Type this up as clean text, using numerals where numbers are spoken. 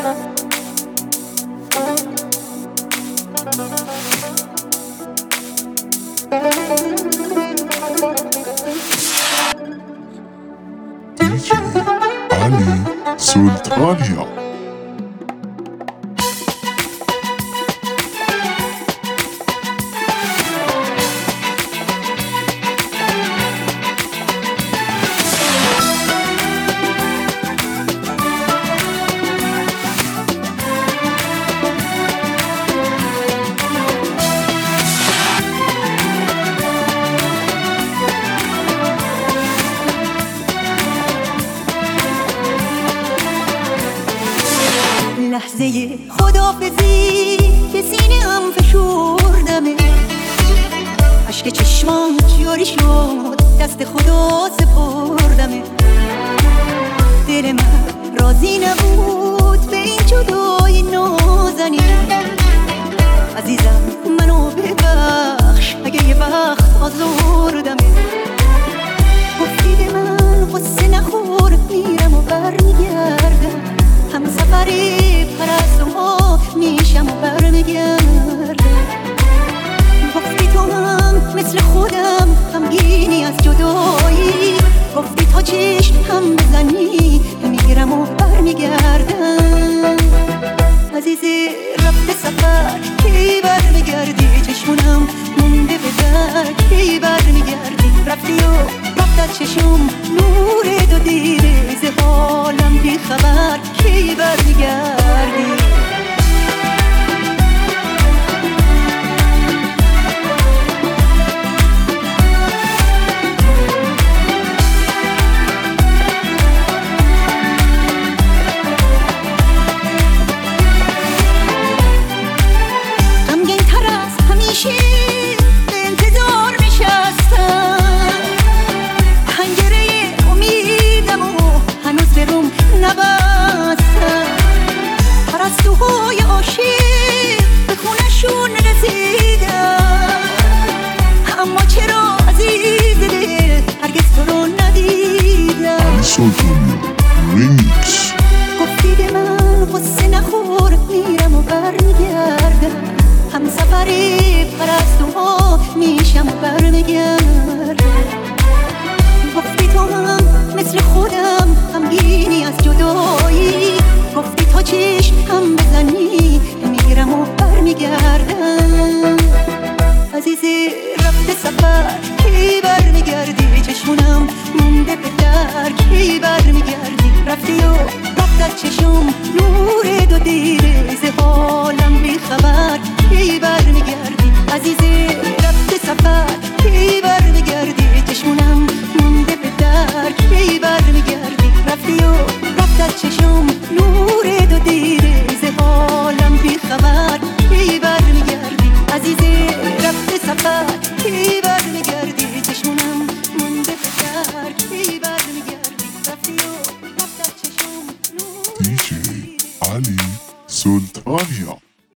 DJ علی سلطانیا. لحظه خداحافظی که سینه‌ام فشردمه، اشک چشمام جاری شد، دست خدا سپردمه. دل من راضی نبود به این جدایی نازنین. عزیزم منو ببخش اگه یه وقت آزردمه. گفتی به من غصه نخور، میرم و برمیگردم، هم سفر پرستوها میشم و برمیگردم. گفتی تو هم مثل خودم غمگینی از جدایی، گفتی تا چشم هم بزنی میگیرم و برمیگردم. عزیزی رفته سفر کی برمیگردی؟ چشمونم مونده به در کی برمیگردی؟ رفتی و رفت از چشم نور دو دیده، ز حالم بی خبر کی برمیگردی؟ پرستوهای عاشق به خونشون رسیدن، اما چرا عزیز دل هرگز تو رو ندیدن؟